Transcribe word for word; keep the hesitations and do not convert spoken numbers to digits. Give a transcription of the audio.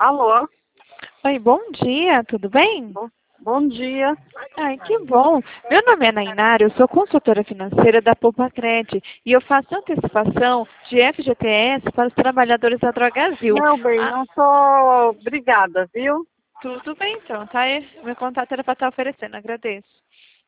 Alô? Oi, bom dia, tudo bem? Bo- Bom dia. Ai, que bom. Meu nome é Nainara, eu sou consultora financeira da Poupa-Cred e eu faço antecipação de F G T S para os trabalhadores da Drogazil. Meu bem, Ah, não sou obrigada, viu? tudo bem então, tá? Meu contato era para estar oferecendo, agradeço.